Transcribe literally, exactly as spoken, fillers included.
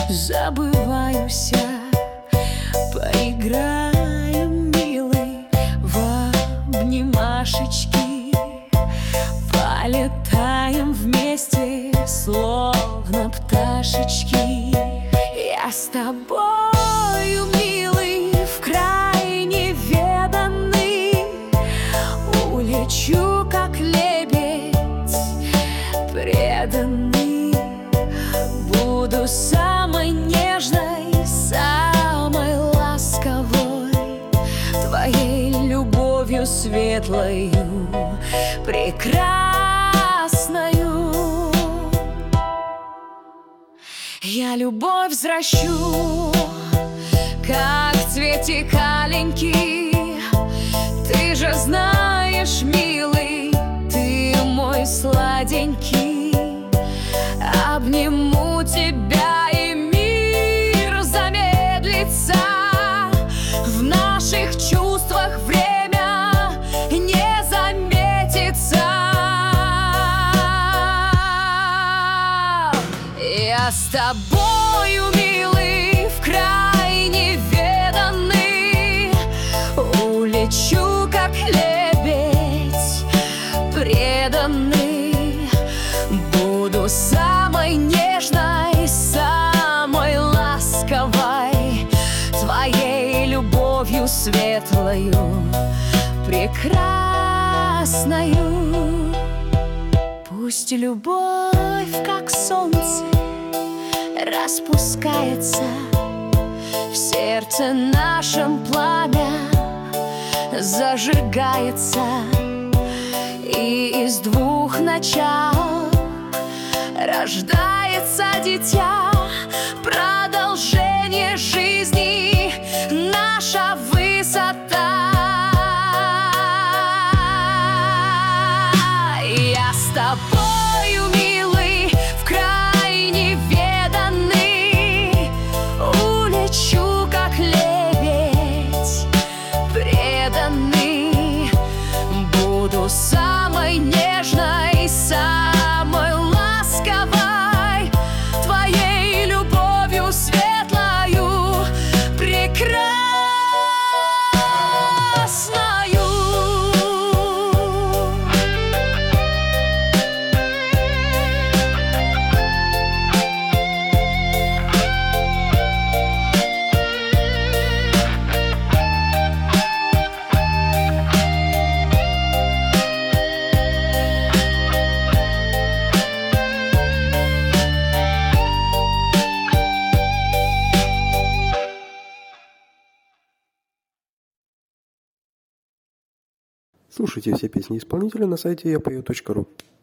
забываюсь я. Поиграем, милый, в обнимашечки, полетаем вместе, словно пташечки. Я с тобою, милый, в край неведанный, улечу, как лебедь преданный. Буду самой нежной, самой ласковой, твоей любовью светлою, прекрасною. Я любовь взращу, как цветик аленький. Ты же знаешь, милый, ты мой сладенький. Обниму тебя, и мир замедлится. В наших чувствах время не заметится. Я с тобою, милый, в край неведанный, улечу, как лебедь преданный. Буду самой нежной, самой ласковой, твоей любовью светлою, прекрасною. Пусть любовь, как солнце, распускается в сердце нашем, пламя зажигается, и из двух начал рождается дитя, продолжение жизни, наша высота. Я с тобою, милый, в край неведанный, улечу, как лебедь преданный. Буду самой нежной, самой ласковой, твоей любовью светлою, прекрасною. Слушайте все песни исполнителя на сайте я пою точка ру.